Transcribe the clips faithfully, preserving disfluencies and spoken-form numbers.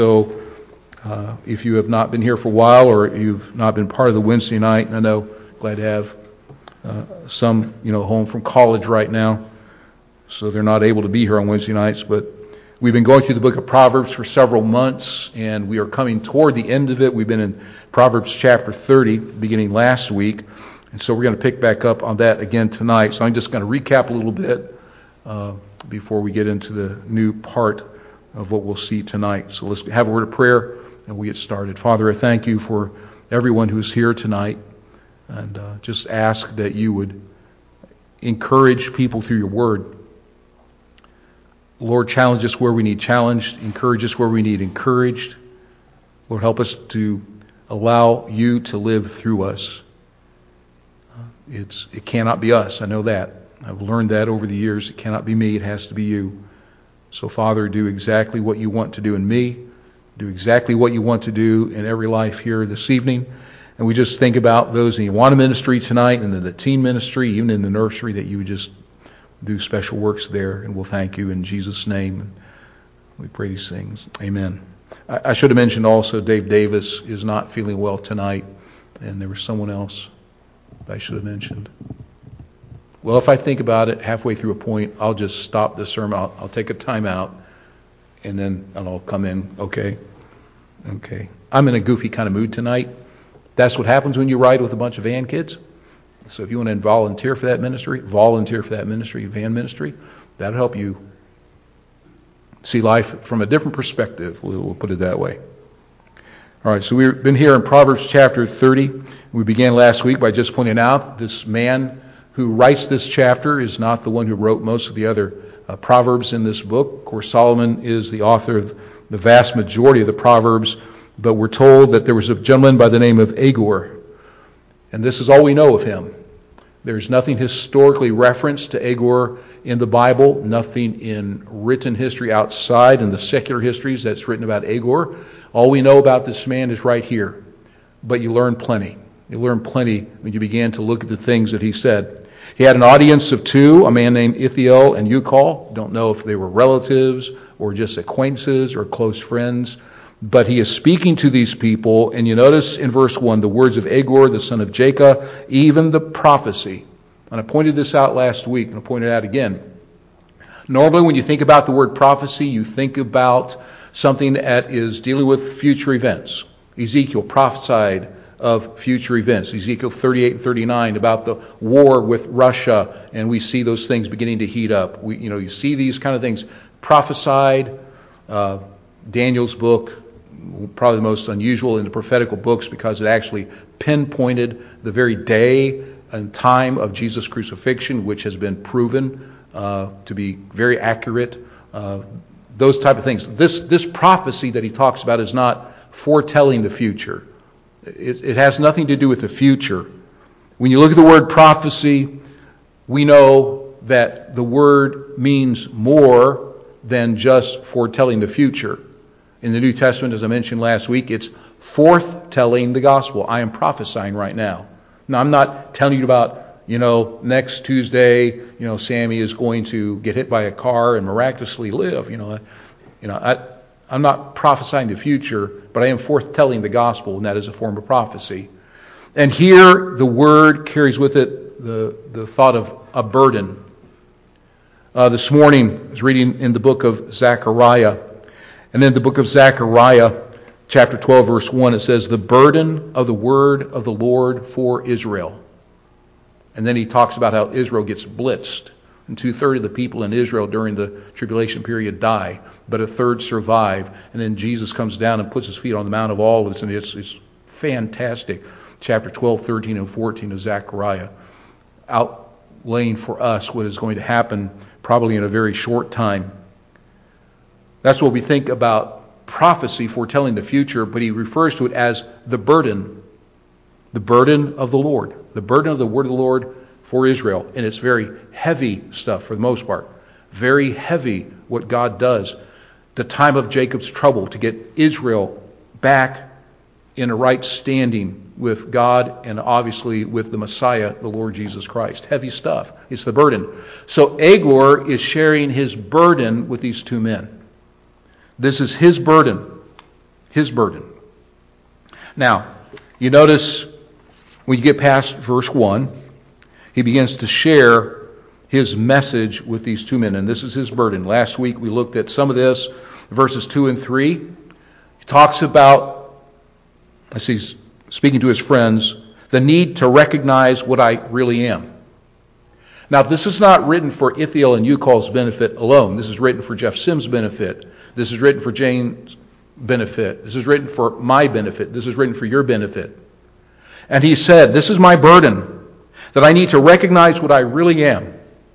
So uh, if you have not been here for a while, or you've not been part of the Wednesday night, and I know, glad to have uh, some, you know, home from college right now, so they're not able to be here on Wednesday nights. But we've been going through the book of Proverbs for several months, and we are coming toward the end of it. We've been in Proverbs chapter thirty, beginning last week, and so we're going to pick back up on that again tonight. So I'm just going to recap a little bit uh, before we get into the new part of what we'll see tonight. So let's have a word of prayer and we'll get started. Father, I thank you for everyone who's here tonight, and uh, just ask that you would encourage people through your word. Lord, challenge us where we need challenged, encourage us where we need encouraged. Lord, help us to allow you to live through us. It's it cannot be us, I know that. I've learned that over the years. It cannot be me, it has to be you. So, Father, do exactly what you want to do in me. Do exactly what you want to do in every life here this evening. And we just think about those in the Awana ministry tonight, and in the teen ministry, even in the nursery, that you would just do special works there. And we'll thank you in Jesus' name. And we pray these things. Amen. I, I should have mentioned also Dave Davis is not feeling well tonight. And there was someone else that I should have mentioned. Well, if I think about it halfway through a point, I'll just stop the sermon. I'll, I'll take a time out, and then and I'll come in. Okay? Okay. I'm in a goofy kind of mood tonight. That's what happens when you ride with a bunch of van kids. So if you want to volunteer for that ministry, volunteer for that ministry, van ministry, that'll help you see life from a different perspective. We'll, we'll put it that way. All right, so we've been here in Proverbs chapter thirty. We began last week by just pointing out this man who writes this chapter is not the one who wrote most of the other uh, Proverbs in this book. Of course, Solomon is the author of the vast majority of the Proverbs, but we're told that there was a gentleman by the name of Agur, and this is all we know of him. There's nothing historically referenced to Agur in the Bible, nothing in written history outside in the secular histories that's written about Agur. All we know about this man is right here, but you learn plenty. You learn plenty when you began to look at the things that he said. He had an audience of two, a man named Ithiel and Ucal. Don't know if they were relatives or just acquaintances or close friends. But he is speaking to these people, and you notice in verse one, the words of Agur, the son of Jacob, even the prophecy. And I pointed this out last week, and I'll point it out again. Normally when you think about the word prophecy, you think about something that is dealing with future events. Ezekiel prophesied of future events. Ezekiel thirty-eight and thirty-nine about the war with Russia, and we see those things beginning to heat up. We, you know, you see these kind of things prophesied. Uh, Daniel's book, probably the most unusual in the prophetical books because it actually pinpointed the very day and time of Jesus' crucifixion, which has been proven uh, to be very accurate. Uh, those type of things. This this prophecy that he talks about is not foretelling the future. It, it has nothing to do with the future. When you look at the word prophecy, we know that the word means more than just foretelling the future. In the New Testament, as I mentioned last week, it's forthtelling the gospel. I am prophesying right now. Now, I'm not telling you about, you know, next Tuesday, you know, Sammy is going to get hit by a car and miraculously live. You know, you know, I, I'm not prophesying the future, but I am forthtelling the gospel, and that is a form of prophecy. And here, the word carries with it the, the thought of a burden. Uh, this morning, I was reading in the book of Zechariah, and in the book of Zechariah, chapter twelve, verse one, it says, the burden of the word of the Lord for Israel. And then he talks about how Israel gets blitzed. And two-thirds of the people in Israel during the tribulation period die, but a third survive. And then Jesus comes down and puts his feet on the Mount of Olives, and it's, it's fantastic. Chapter twelve, thirteen, and fourteen of Zechariah, outlaying for us what is going to happen probably in a very short time. That's what we think about prophecy, foretelling the future, but he refers to it as the burden. The burden of the Lord. The burden of the word of the Lord for Israel. And it's very heavy stuff for the most part. Very heavy what God does. The time of Jacob's trouble to get Israel back in a right standing with God and obviously with the Messiah, the Lord Jesus Christ. Heavy stuff. It's the burden. So Agur is sharing his burden with these two men. This is his burden. His burden. Now, you notice when you get past verse one, he begins to share his message with these two men, and this is his burden. Last week we looked at some of this, verses two and three. He talks about, as he's speaking to his friends, the need to recognize what I really am. Now, this is not written for Ithiel and Eucall's benefit alone. This is written for Jeff Sims' benefit. This is written for Jane's benefit. This is written for my benefit. This is written for your benefit. And he said, this is my burden, that I need to recognize what I really am.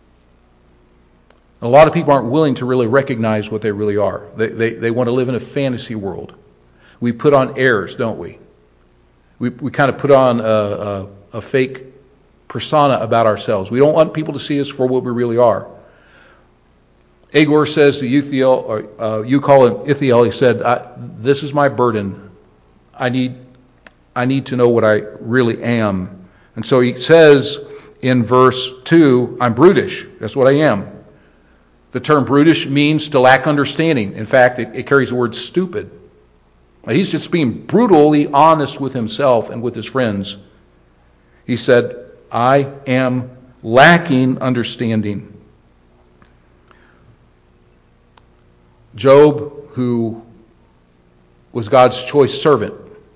A lot of people aren't willing to really recognize what they really are. They, they, they want to live in a fantasy world. We put on airs, don't we? We, we kind of put on a, a, a fake persona about ourselves. We don't want people to see us for what we really are. Agur says to Ithiel, or uh, Eucall and Ithiel, he said, I, this is my burden. I need, I need to know what I really am. And so he says in verse two, I'm brutish. That's what I am. The term brutish means to lack understanding. In fact, it, it carries the word stupid. Now, he's just being brutally honest with himself and with his friends. He said, I am lacking understanding. Job, who was God's choice servant.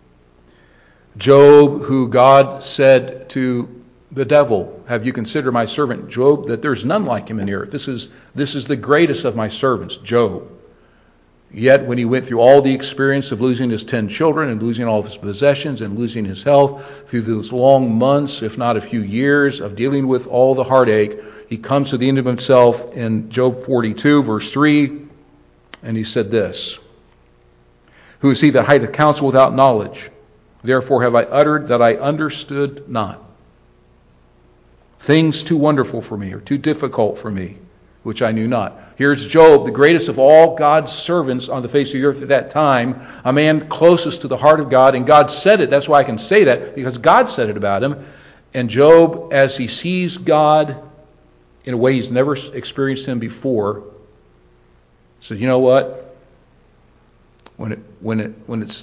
Job, who God said to the devil, have you considered my servant Job, that there's none like him in the earth. This is, this is the greatest of my servants, Job. Yet when he went through all the experience of losing his ten children and losing all of his possessions and losing his health, through those long months, if not a few years, of dealing with all the heartache, he comes to the end of himself in Job forty-two, verse three, and he said this, who is he that hideth counsel without knowledge? Therefore have I uttered that I understood not. Things too wonderful for me, or too difficult for me, which I knew not. Here's Job, the greatest of all God's servants on the face of the earth at that time, a man closest to the heart of God, and God said it. That's why I can say that, because God said it about him. And Job, as he sees God in a way he's never experienced him before, said, you know what? When it when it when it's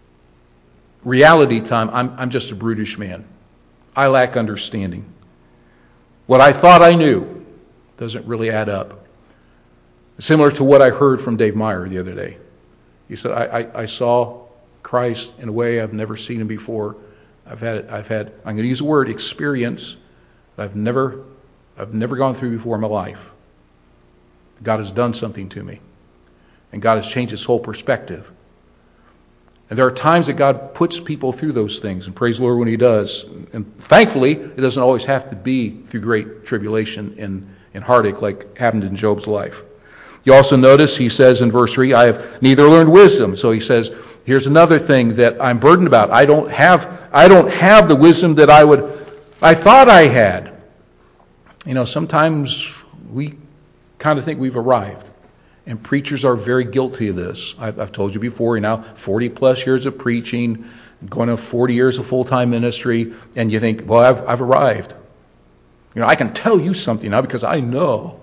reality time, I'm I'm just a brutish man. I lack understanding. What I thought I knew doesn't really add up. Similar to what I heard from Dave Meyer the other day. He said, I, I, I saw Christ in a way I've never seen him before. I've had, I've had, I'm going to use the word experience that I've never, I've never gone through before in my life. God has done something to me. And God has changed his whole perspective. And there are times that God puts people through those things, and praise the Lord when he does. And thankfully, it doesn't always have to be through great tribulation and, and heartache like happened in Job's life. You also notice he says in verse three, I have neither learned wisdom. So he says, here's another thing that I'm burdened about. I don't have, I don't have the wisdom that I would, I thought I had. You know, sometimes we kind of think we've arrived. And preachers are very guilty of this. I've, I've told you before, you know, forty plus years of preaching, going to forty years of full-time ministry, and you think, well, I've, I've arrived. You know, I can tell you something now because I know.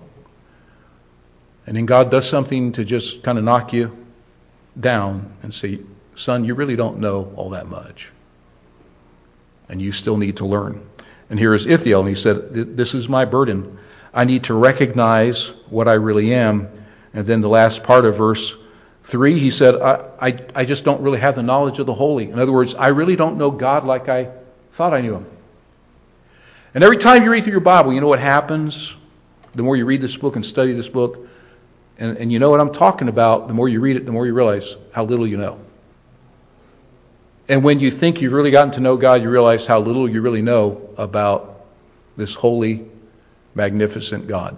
And then God does something to just kind of knock you down and say, son, you really don't know all that much. And you still need to learn. And here is Ithiel, and he said, this is my burden. I need to recognize what I really am. And then the last part of verse three, he said, I, I, I just don't really have the knowledge of the holy. In other words, I really don't know God like I thought I knew him. And every time you read through your Bible, you know what happens? The more you read this book and study this book, and, and you know what I'm talking about, the more you read it, the more you realize how little you know. And when you think you've really gotten to know God, you realize how little you really know about this holy, magnificent God.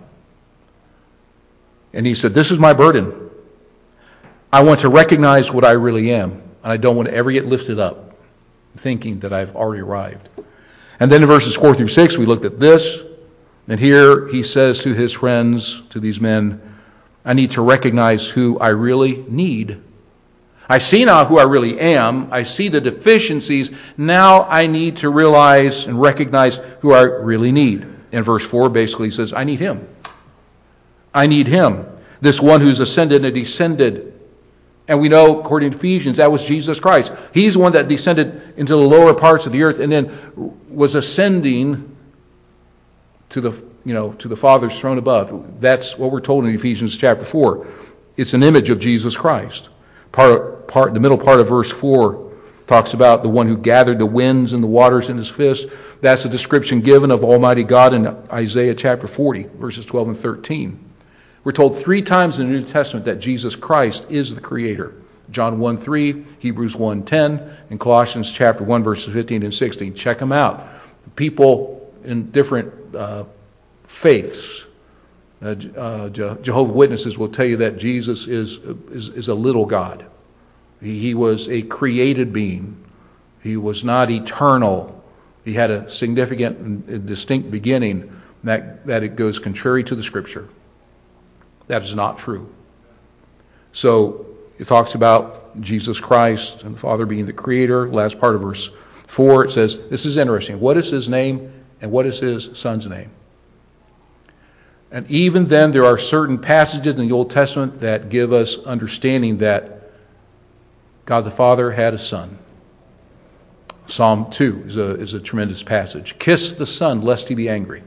And he said, this is my burden. I want to recognize what I really am. And I don't want to ever get lifted up thinking that I've already arrived. And then in verses four through six, we looked at this. And here he says to his friends, to these men, I need to recognize who I really need. I see now who I really am. I see the deficiencies. Now I need to realize and recognize who I really need. In verse four, basically, he says, I need him. I need him. This one who's ascended and descended And we know, according to Ephesians, that was Jesus Christ. He's the one that descended into the lower parts of the earth and then was ascending to the, you know, to the Father's throne above. That's what we're told in Ephesians chapter four. It's an image of Jesus Christ. Part, part, the middle part of verse four talks about the one who gathered the winds and the waters in his fist. That's a description given of Almighty God in Isaiah chapter forty, verses twelve and thirteen. We're told three times in the New Testament that Jesus Christ is the Creator. John one three, Hebrews one ten, and Colossians chapter one, verses fifteen and sixteen. Check them out. People in different uh, faiths, uh, uh, Jehovah's Witnesses will tell you that Jesus is, is, is a little God. He, he was a created being. He was not eternal. He had a significant and distinct beginning that, that it goes contrary to the Scripture. That is not true. So it talks about Jesus Christ and the Father being the Creator. Last part of verse four, it says, this is interesting. What is His name and what is His Son's name? And even then, there are certain passages in the Old Testament that give us understanding that God the Father had a son. Psalm two is a, is a tremendous passage. Kiss the Son, lest He be angry.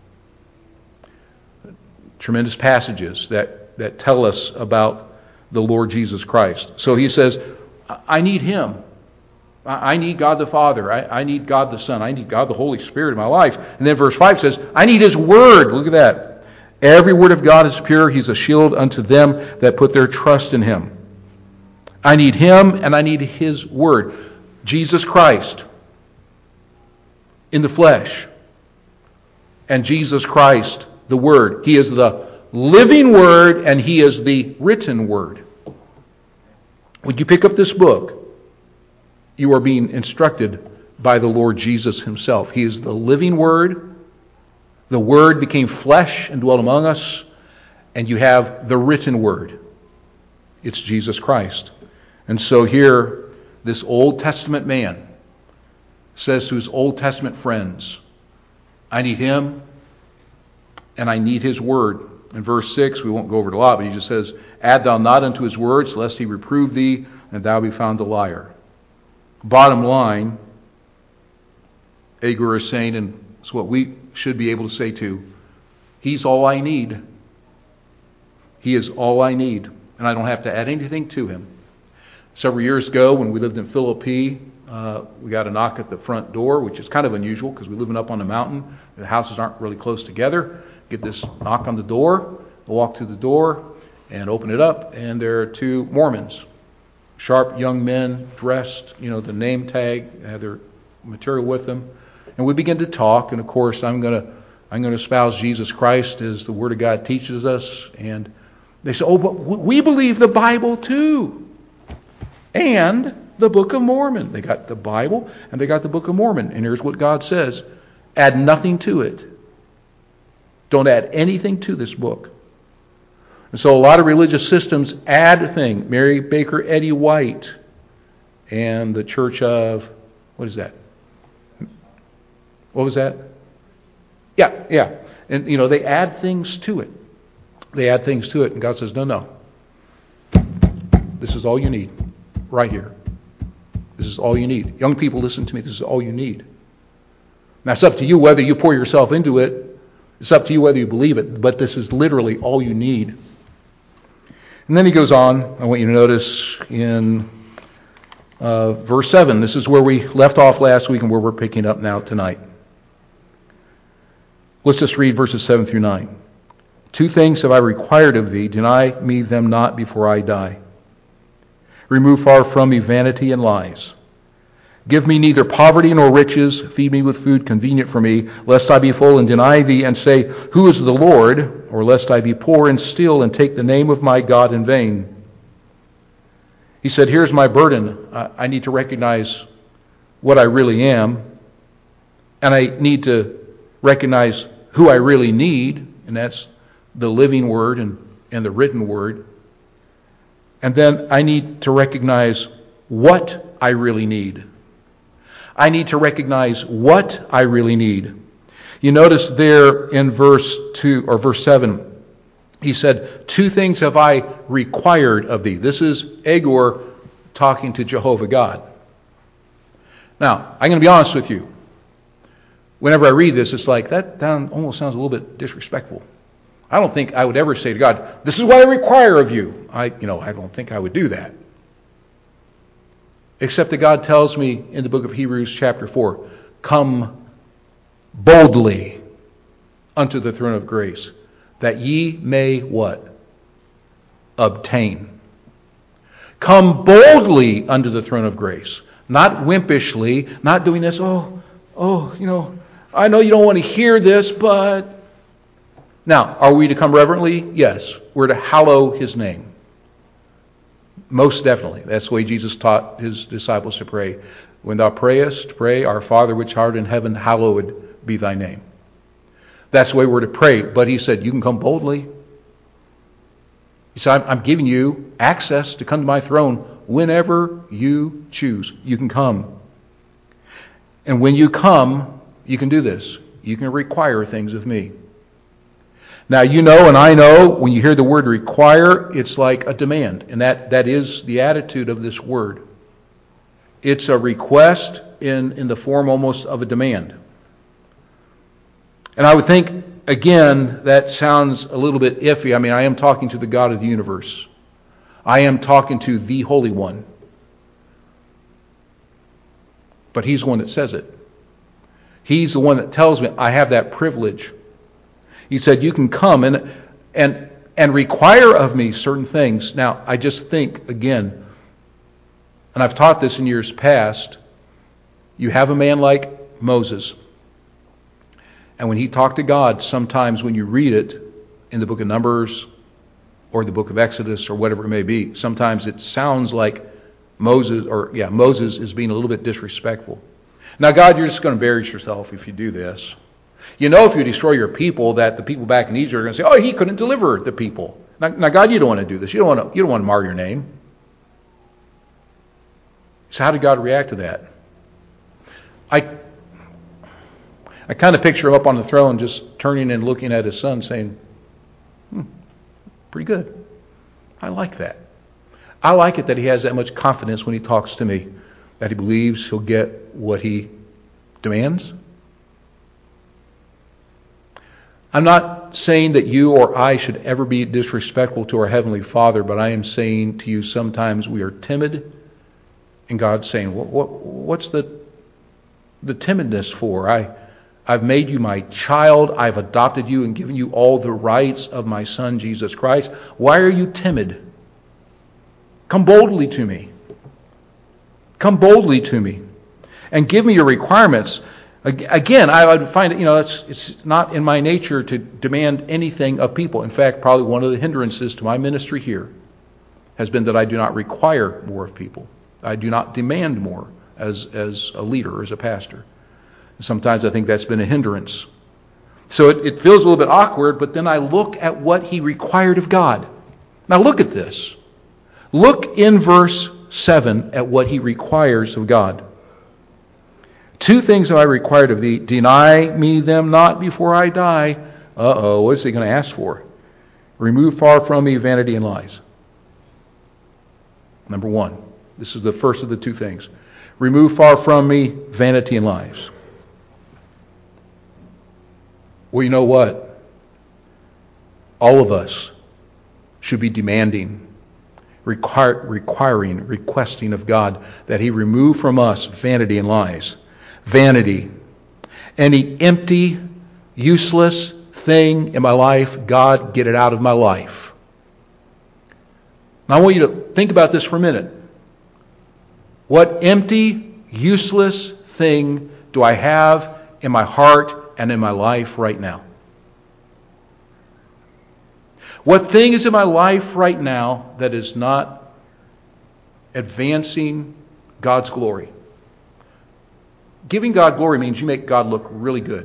Tremendous passages that, that tell us about the Lord Jesus Christ. So he says, I need Him. I need God the Father. I, I need God the Son. I need God the Holy Spirit in my life. And then verse five says, I need His Word. Look at that. Every word of God is pure. He's a shield unto them that put their trust in Him. I need Him and I need His Word. Jesus Christ in the flesh. And Jesus Christ, the Word. He is the living Word and He is the written Word. When you pick up this book, you are being instructed by the Lord Jesus Himself. He is the living Word. The Word became flesh and dwelt among us. And you have the written Word. It's Jesus Christ. And so here, this Old Testament man says to his Old Testament friends, I need Him and I need His Word. In verse six, we won't go over it a lot, but he just says, add thou not unto His words, lest He reprove thee, and thou be found a liar. Bottom line, Agur is saying, and it's what we should be able to say too, He's all I need. He is all I need, and I don't have to add anything to Him. Several years ago, when we lived in Philippi, uh, we got a knock at the front door, which is kind of unusual because we live up on a mountain. The houses aren't really close together. Get this knock on the door. I walk to the door and open it up, and there are two Mormons. Sharp young men, dressed, you know, the name tag, have their material with them. And we begin to talk, and of course I'm going to I'm going to espouse Jesus Christ as the Word of God teaches us. And they say, oh, but we believe the Bible too. And the Book of Mormon. They got the Bible and they got the Book of Mormon. And here's what God says. Add nothing to it. Don't add anything to this book. And so a lot of religious systems add things. Mary Baker Eddy White and the Church of, what is that? What was that? Yeah, yeah. And, you know, they add things to it. They add things to it. And God says, no, no. This is all you need. Right here. This is all you need. Young people, listen to me. This is all you need. Now, it's up to you whether you pour yourself into it. It's up to you whether you believe it. But this is literally all you need. And then he goes on. I want you to notice in uh, verse seven. This is where we left off last week and where we're picking up now tonight. Let's just read verses seven through nine. Two things have I required of thee. Deny me them not before I die. Remove far from me vanity and lies. Give me neither poverty nor riches. Feed me with food convenient for me, lest I be full and deny thee and say, who is the Lord? Or lest I be poor and steal and take the name of my God in vain. He said, here's my burden. I need to recognize what I really am. And I need to recognize who I really need. And that's the living Word and, and the written Word. And then I need to recognize what I really need. I need to recognize what I really need. You notice there in verse two or verse seven, He said, two things have I required of thee. This is Agur talking to Jehovah God. Now, I'm going to be honest with you. Whenever I read this, it's like, that, that almost sounds a little bit disrespectful. I don't think I would ever say to God, this is what I require of you. I, you know, I don't think I would do that. Except that God tells me in the book of Hebrews chapter four, come boldly unto the throne of grace, that ye may what? Obtain. Come boldly unto the throne of grace. Not wimpishly, not doing this, oh, oh, you know, I know you don't want to hear this, but... Now, are we to come reverently? Yes. We're to hallow his name. Most definitely. That's the way Jesus taught his disciples to pray. When thou prayest, pray, Our Father which art in heaven, hallowed be thy name. That's the way we're to pray. But he said, you can come boldly. He said, I'm giving you access to come to my throne whenever you choose. You can come. And when you come, you can do this. You can require things of me. Now, you know and I know when you hear the word require, it's like a demand. And that, that is the attitude of this word. It's a request in, in the form almost of a demand. And I would think, again, that sounds a little bit iffy. I mean, I am talking to the God of the universe. I am talking to the Holy One. But he's the one that says it. He's the one that tells me I have that privilege. He said, you can come and and and require of me certain things. Now, I just think, again, and I've taught this in years past, you have a man like Moses. And when he talked to God, sometimes when you read it in the book of Numbers or the book of Exodus or whatever it may be, sometimes it sounds like Moses, or yeah, Moses is being a little bit disrespectful. Now, God, you're just going to embarrass yourself if you do this. You know, if you destroy your people, that the people back in Egypt are going to say, oh, he couldn't deliver the people. Now, now, God, you don't want to do this. You don't want to, you don't want to mar your name. So how did God react to that? I I kind of picture him up on the throne just turning and looking at his son saying, hmm, pretty good. I like that. I like it that he has that much confidence when he talks to me, that he believes he'll get what he demands. I'm not saying that you or I should ever be disrespectful to our Heavenly Father, but I am saying to you sometimes we are timid, and God's saying, what, what, what's the the timidness for? I, I've made you my child. I've adopted you and given you all the rights of my Son, Jesus Christ. Why are you timid? Come boldly to me. Come boldly to me. And give me your requirements. Again, I would find it, you know, it's, it's not in my nature to demand anything of people. In fact, probably one of the hindrances to my ministry here has been that I do not require more of people. I do not demand more as, as a leader, as a pastor. Sometimes I think that's been a hindrance. So it, it feels a little bit awkward, but then I look at what he required of God. Now look at this. Look in verse seven at what he requires of God. Two things have I required of thee. Deny me them not before I die. Uh-oh, what is he going to ask for? Remove far from me vanity and lies. Number one. This is the first of the two things. Remove far from me vanity and lies. Well, you know what? All of us should be demanding, require, requiring, requesting of God that he remove from us vanity and lies. Vanity. Any empty, useless thing in my life, God, get it out of my life. Now I want you to think about this for a minute. What empty, useless thing do I have in my heart and in my life right now? What thing is in my life right now that is not advancing God's glory? Giving God glory means you make God look really good.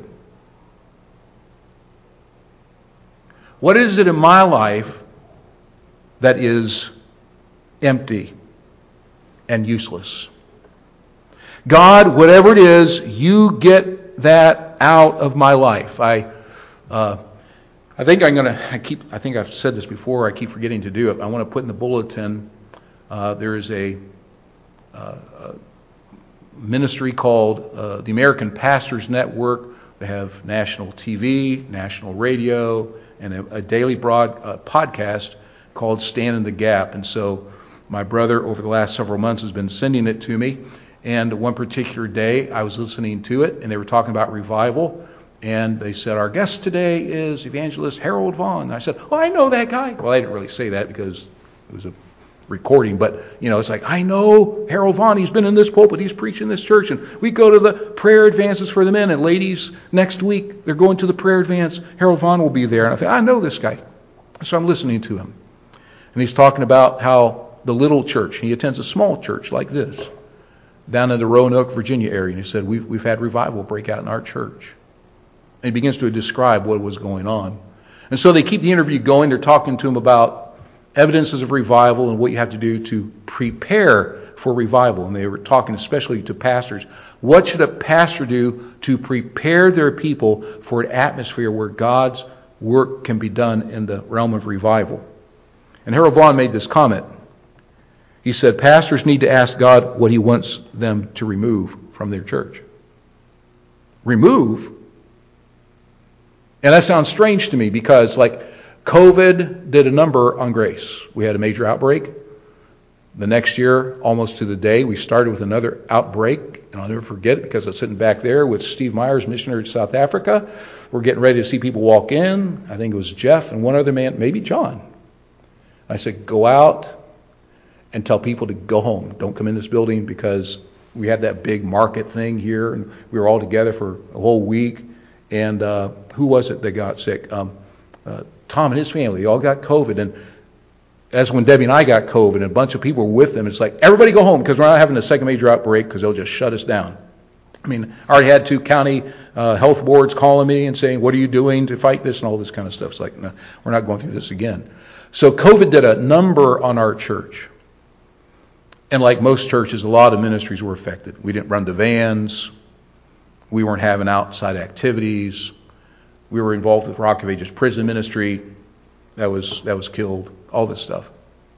What is it in my life that is empty and useless? God, whatever it is, you get that out of my life. I uh, I think I'm going to, I keep, I think I've said this before, I keep forgetting to do it. I want to put in the bulletin, uh, there is a, uh, a ministry called uh, the American Pastors Network. They have national T V, national radio, and a, a daily broad uh, podcast called Stand in the Gap. And so my brother over the last several months has been sending it to me. And one particular day I was listening to it, and they were talking about revival. And they said, our guest today is evangelist Harold Vaughn. And I said, oh, I know that guy. Well, I didn't really say that because it was a recording, but you know, it's like, I know Harold Vaughn. He's been in this pulpit. He's preaching this church. And we go to the prayer advances for the men. And ladies, next week, they're going to the prayer advance. Harold Vaughn will be there. And I think, I know this guy. So I'm listening to him. And he's talking about how the little church, he attends a small church like this, down in the Roanoke, Virginia area. And he said, we've, we've had revival break out in our church. And he begins to describe what was going on. And so they keep the interview going. They're talking to him about evidences of revival and what you have to do to prepare for revival. And they were talking especially to pastors. What should a pastor do to prepare their people for an atmosphere where God's work can be done in the realm of revival? And Harold Vaughn made this comment. He said, pastors need to ask God what he wants them to remove from their church. Remove? And that sounds strange to me because, like, COVID did a number on Grace. We had a major outbreak. The next year, almost to the day, we started with another outbreak. And I'll never forget it because I was sitting back there with Steve Myers, missionary to South Africa. We're getting ready to see people walk in. I think it was Jeff and one other man, maybe John. I said, go out and tell people to go home. Don't come in this building because we had that big market thing here. And we were all together for a whole week. And uh, who was it that got sick? Um, uh, Tom and his family, they all got COVID. And as when Debbie and I got COVID and a bunch of people were with them, it's like, everybody go home because we're not having a second major outbreak because they'll just shut us down. I mean, I already had two county uh, health boards calling me and saying, what are you doing to fight this and all this kind of stuff. It's like, no, we're not going through this again. So COVID did a number on our church. And like most churches, a lot of ministries were affected. We didn't run the vans. We weren't having outside activities. We were involved with Rock of Ages prison ministry. That was that was killed. All this stuff.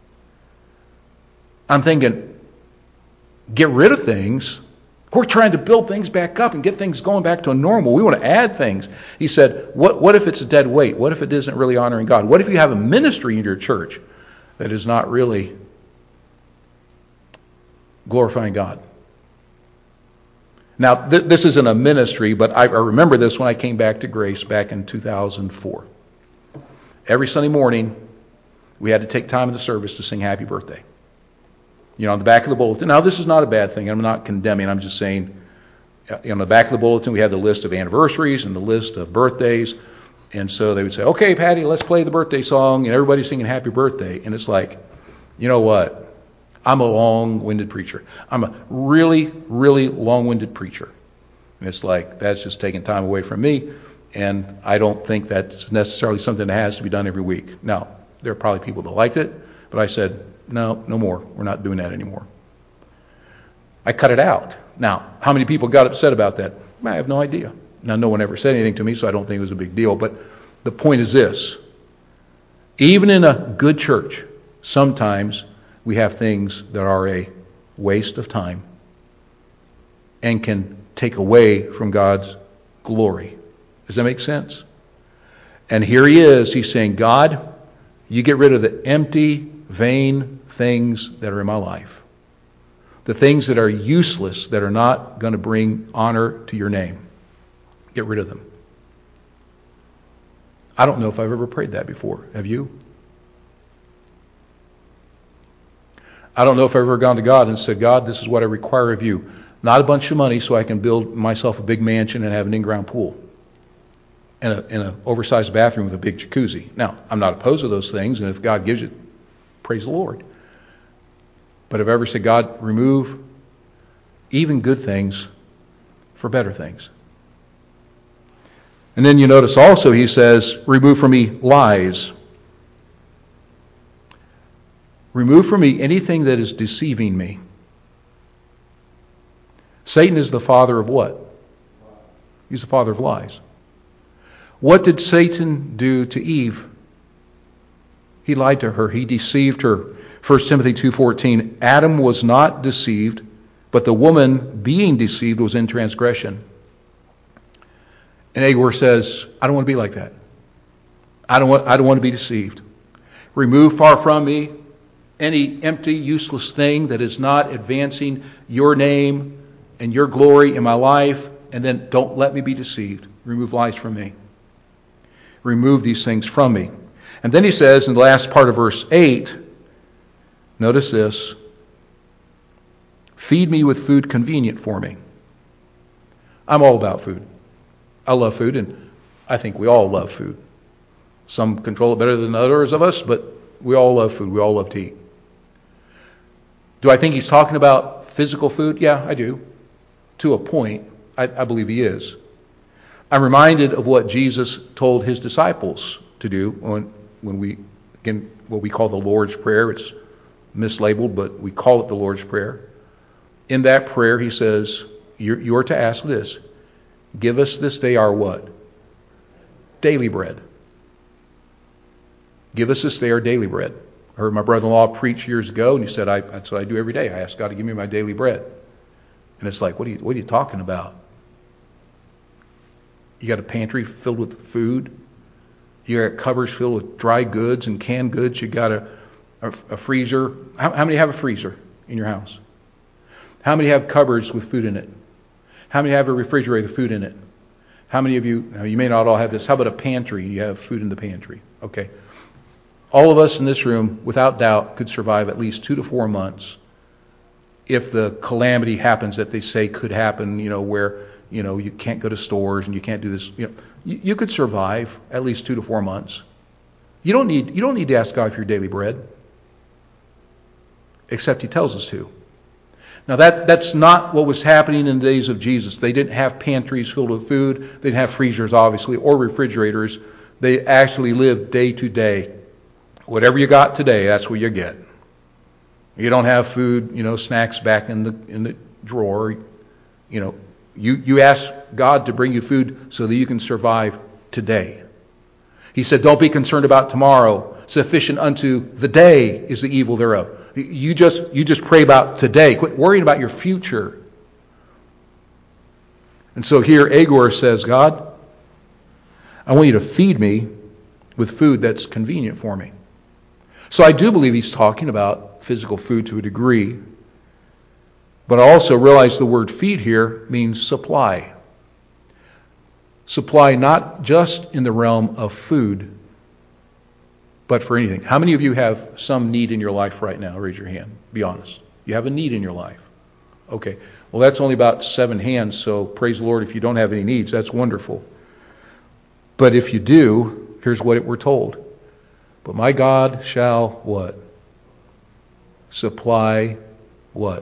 I'm thinking, get rid of things. We're trying to build things back up and get things going back to normal. We want to add things. He said, what, what if it's a dead weight? What if it isn't really honoring God? What if you have a ministry in your church that is not really glorifying God? Now, th- this isn't a ministry, but I, I remember this when I came back to Grace back in two thousand four. Every Sunday morning, we had to take time in the service to sing Happy Birthday. You know, on the back of the bulletin. Now, this is not a bad thing. I'm not condemning. I'm just saying, on the back of the bulletin, we had the list of anniversaries and the list of birthdays. And so they would say, okay, Patty, let's play the birthday song. And everybody's singing Happy Birthday. And it's like, you know what? I'm a long-winded preacher. I'm a really, really long-winded preacher. And it's like, that's just taking time away from me. And I don't think that's necessarily something that has to be done every week. Now, there are probably people that liked it. But I said, no, no more. We're not doing that anymore. I cut it out. Now, how many people got upset about that? I have no idea. Now, no one ever said anything to me, so I don't think it was a big deal. But the point is this. Even in a good church, sometimes we have things that are a waste of time and can take away from God's glory. Does that make sense? And here he is. He's saying, God, you get rid of the empty, vain things that are in my life. The things that are useless, that are not going to bring honor to your name. Get rid of them. I don't know if I've ever prayed that before. Have you? I don't know if I've ever gone to God and said, God, this is what I require of you. Not a bunch of money so I can build myself a big mansion and have an in-ground pool. And a, and an oversized bathroom with a big jacuzzi. Now, I'm not opposed to those things, and if God gives it, praise the Lord. But have I ever said, God, remove even good things for better things? And then you notice also he says, remove from me lies. Remove from me anything that is deceiving me. Satan is the father of what? He's the father of lies. What did Satan do to Eve? He lied to her. He deceived her. First Timothy two fourteen, Adam was not deceived, but the woman being deceived was in transgression. And Agur says, I don't want to be like that. I don't want, I don't want to be deceived. Remove far from me any empty, useless thing that is not advancing your name and your glory in my life, and then don't let me be deceived. Remove lies from me. Remove these things from me. And then he says in the last part of verse eight, notice this, feed me with food convenient for me. I'm all about food. I love food, and I think we all love food. Some control it better than others of us, but we all love food. We all love to eat. Do I think he's talking about physical food? Yeah, I do. To a point, I, I believe he is. I'm reminded of what Jesus told his disciples to do when, when we, again, what we call the Lord's Prayer. It's mislabeled, but we call it the Lord's Prayer. In that prayer, he says, you're, you're to ask this. Give us this day our what? Daily bread. Give us this day our daily bread. I heard my brother-in-law preach years ago, and he said, I, that's what I do every day. I ask God to give me my daily bread. And it's like, what are you, what are you talking about? You got a pantry filled with food. You got cupboards filled with dry goods and canned goods. You got a, a, a freezer. How, how many have a freezer in your house? How many have cupboards with food in it? How many have a refrigerator with food in it? How many of you, now you may not all have this, how about a pantry? You have food in the pantry. Okay. All of us in this room, without doubt, could survive at least two to four months if the calamity happens that they say could happen, you know, where, you know, you can't go to stores and you can't do this. You know, you, you could survive at least two to four months. You don't need, you don't need to ask God for your daily bread, except he tells us to. Now that, that's not what was happening in the days of Jesus. They didn't have pantries filled with food. They didn't have freezers, obviously, or refrigerators. They actually lived day to day. Whatever you got today, that's what you get. You don't have food, you know, snacks back in the in the drawer. You know, you, you ask God to bring you food so that you can survive today. He said, don't be concerned about tomorrow. Sufficient unto the day is the evil thereof. You just you just pray about today. Quit worrying about your future. And so here Agur says, God, I want you to feed me with food that's convenient for me. So I do believe he's talking about physical food to a degree. But I also realize the word feed here means supply. Supply not just in the realm of food, but for anything. How many of you have some need in your life right now? Raise your hand. Be honest. You have a need in your life. Okay. Well, that's only about seven hands, so praise the Lord if you don't have any needs. That's wonderful. But if you do, here's what we're told. But my God shall what? Supply what?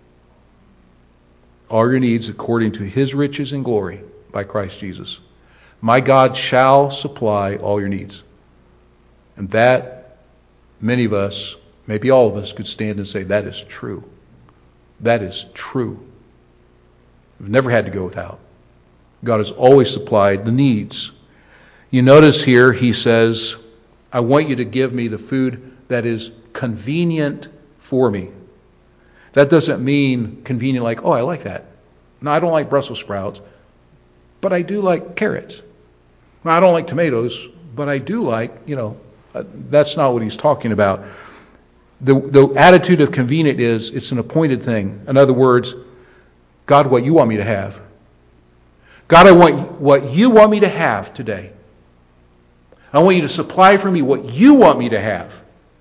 All your needs according to his riches and glory by Christ Jesus. My God shall supply all your needs. And that, many of us, maybe all of us, could stand and say, that is true. That is true. We've never had to go without. God has always supplied the needs. You notice here, he says, I want you to give me the food that is convenient for me. That doesn't mean convenient like, oh, I like that. No, I don't like Brussels sprouts, but I do like carrots. No, I don't like tomatoes, but I do like, you know, uh, that's not what he's talking about. The, the attitude of convenient is it's an appointed thing. In other words, God, what you want me to have. God, I want what you want me to have today. I want you to supply for me what you want me to have.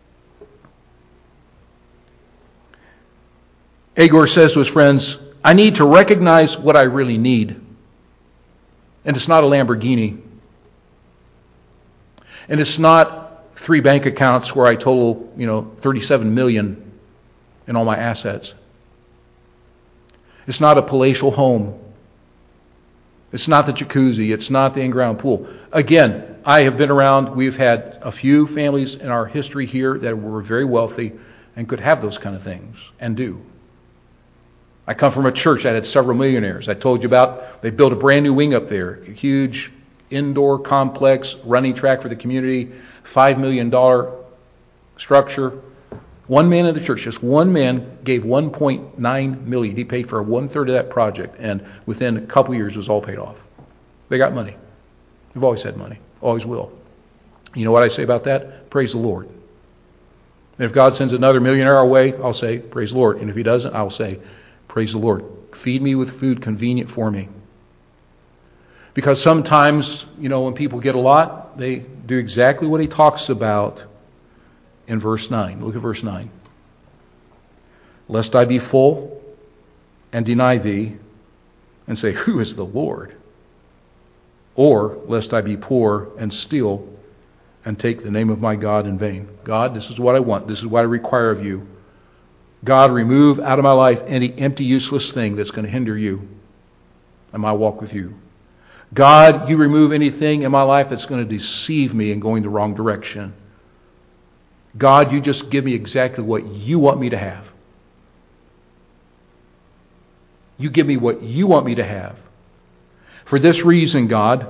Agur says to his friends, I need to recognize what I really need. And it's not a Lamborghini. And it's not three bank accounts where I total, you know, thirty-seven million in all my assets. It's not a palatial home. It's not the jacuzzi. It's not the in-ground pool. Again, I have been around. We've had a few families in our history here that were very wealthy and could have those kind of things and do. I come from a church that had several millionaires. I told you about, they built a brand new wing up there, a huge indoor complex, running track for the community, five million dollars structure. One man in the church, just one man, gave one point nine million dollars. He paid for one third of that project, and within a couple of years, it was all paid off. They got money. They've always had money. Always will. You know what I say about that? Praise the Lord. And if God sends another millionaire our way, I'll say, praise the Lord. And if he doesn't, I'll say, praise the Lord. Feed me with food convenient for me. Because sometimes, you know, when people get a lot, they do exactly what he talks about in verse nine. Look at verse nine. Lest I be full and deny thee and say, who is the Lord? Or lest I be poor and steal and take the name of my God in vain. God, this is what I want. This is what I require of you. God, remove out of my life any empty, useless thing that's going to hinder you and my walk with you. God, you remove anything in my life that's going to deceive me in going the wrong direction. God, you just give me exactly what you want me to have. You give me what you want me to have. For this reason, God,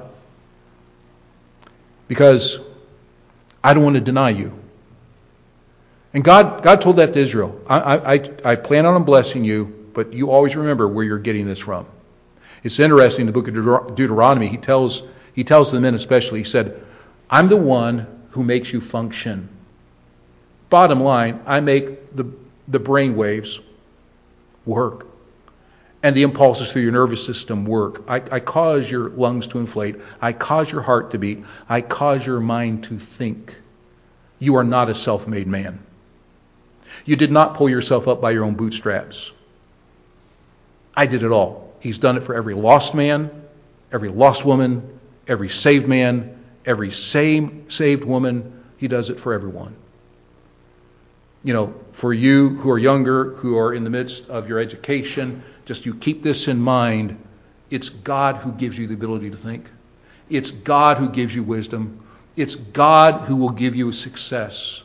because I don't want to deny you. And God, God told that to Israel. I, I, I plan on blessing you, but you always remember where you're getting this from. It's interesting, in the book of Deuteronomy, he tells, he tells the men especially, he said, I'm the one who makes you function. Bottom line, I make the, the brain waves work. And the impulses through your nervous system work. I, I cause your lungs to inflate. I cause your heart to beat. I cause your mind to think. You are not a self-made man. You did not pull yourself up by your own bootstraps. I did it all. He's done it for every lost man, every lost woman, every saved man, every same saved woman. He does it for everyone. You know, for you who are younger, who are in the midst of your education, just you keep this in mind. It's God who gives you the ability to think. It's God who gives you wisdom. It's God who will give you success.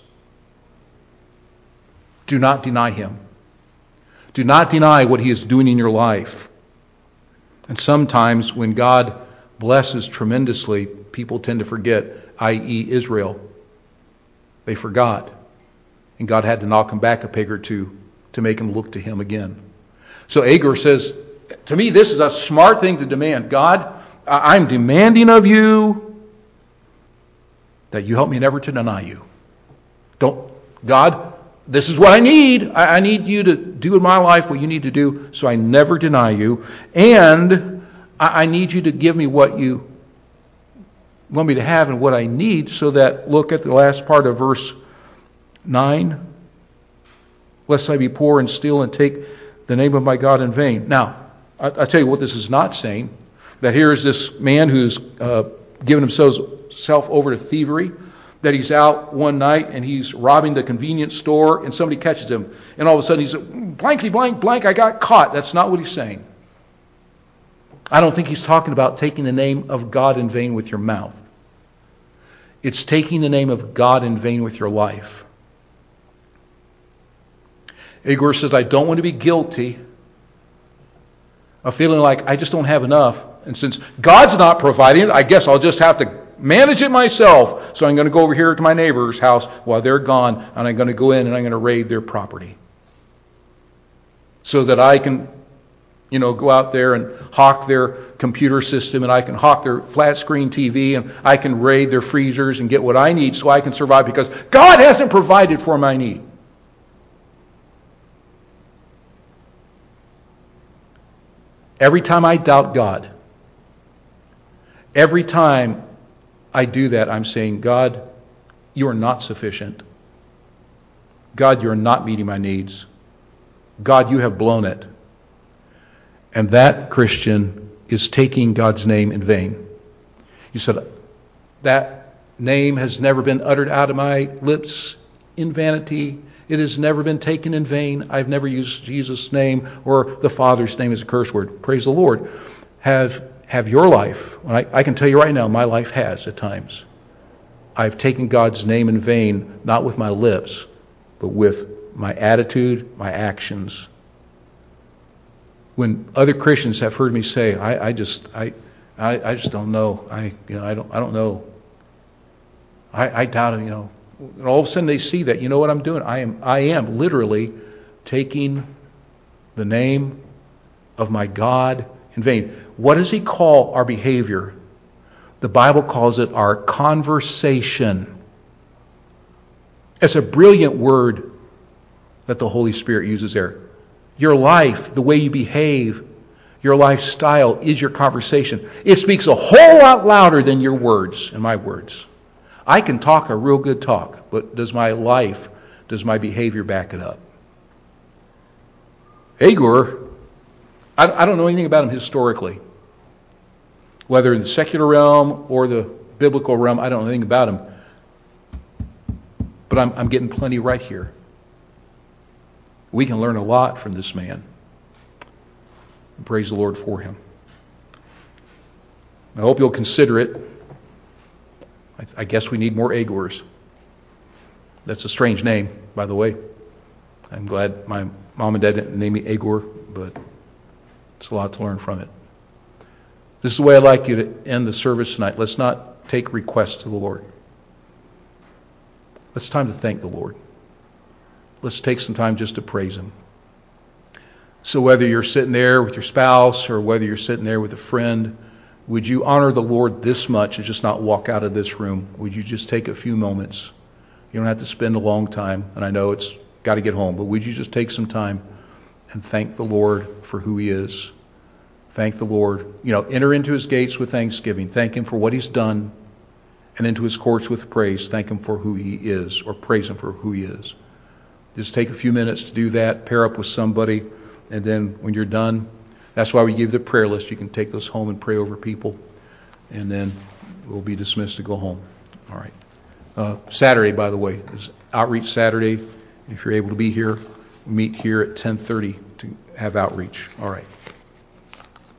Do not deny him. Do not deny what he is doing in your life. And sometimes when God blesses tremendously, people tend to forget, that is Israel. They forgot. And God had to knock him back a peg or two to make him look to him again. So Agur says, to me, this is a smart thing to demand. God, I'm demanding of you that you help me never to deny you. Don't, God, this is what I need. I, I need you to do in my life what you need to do so I never deny you. And I, I need you to give me what you want me to have and what I need so that, look at the last part of verse nine. Lest I be poor and steal and take the name of my God in vain. Now, I, I tell you what this is not saying. That here is this man who's uh, given himself over to thievery. That he's out one night and he's robbing the convenience store and somebody catches him. And all of a sudden he's blankety blank blank, I got caught. That's not what he's saying. I don't think he's talking about taking the name of God in vain with your mouth. It's taking the name of God in vain with your life. Agur says, I don't want to be guilty of feeling like I just don't have enough. And since God's not providing it, I guess I'll just have to manage it myself. So I'm going to go over here to my neighbor's house while they're gone, and I'm going to go in and I'm going to raid their property. So that I can, you know, go out there and hawk their computer system, and I can hawk their flat screen T V, and I can raid their freezers and get what I need so I can survive because God hasn't provided for my need. Every time I doubt God, every time I do that, I'm saying, God, you are not sufficient. God, you are not meeting my needs. God, you have blown it. And that, Christian, is taking God's name in vain. You said, that name has never been uttered out of my lips in vanity. It has never been taken in vain. I've never used Jesus' name or the Father's name as a curse word. Praise the Lord. Have have your life. I, I can tell you right now, my life has at times. I've taken God's name in vain, not with my lips, but with my attitude, my actions. When other Christians have heard me say, I, I just, I, I, I just don't know. I you know I don't I don't know. I, I doubt it. You know, and all of a sudden they see that. You know what I'm doing? I am I am literally taking the name of my God in vain. What does He call our behavior? The Bible calls it our conversation. It's a brilliant word that the Holy Spirit uses there. Your life, the way you behave, your lifestyle is your conversation. It speaks a whole lot louder than your words and my words. I can talk a real good talk, but does my life, does my behavior back it up? Agur, I, I don't know anything about him historically. Whether in the secular realm or the biblical realm, I don't know anything about him. But I'm, I'm getting plenty right here. We can learn a lot from this man. Praise the Lord for him. I hope you'll consider it. I, I guess we need more Agurs. That's a strange name, by the way. I'm glad my mom and dad didn't name me Agur, but it's a lot to learn from it. This is the way I'd like you to end the service tonight. Let's not take requests to the Lord. It's time to thank the Lord. Let's take some time just to praise Him. So whether you're sitting there with your spouse or whether you're sitting there with a friend, would you honor the Lord this much and just not walk out of this room? Would you just take a few moments? You don't have to spend a long time, and I know it's got to get home, but would you just take some time and thank the Lord for who He is? Thank the Lord. You know, enter into His gates with thanksgiving. Thank Him for what He's done, and into His courts with praise. Thank Him for who He is, or praise Him for who He is. Just take a few minutes to do that. Pair up with somebody, and then when you're done, that's why we give the prayer list. You can take those home and pray over people, and then we'll be dismissed to go home. All right. Uh, Saturday, by the way, is Outreach Saturday. If you're able to be here, meet here at ten thirty to have outreach. All right.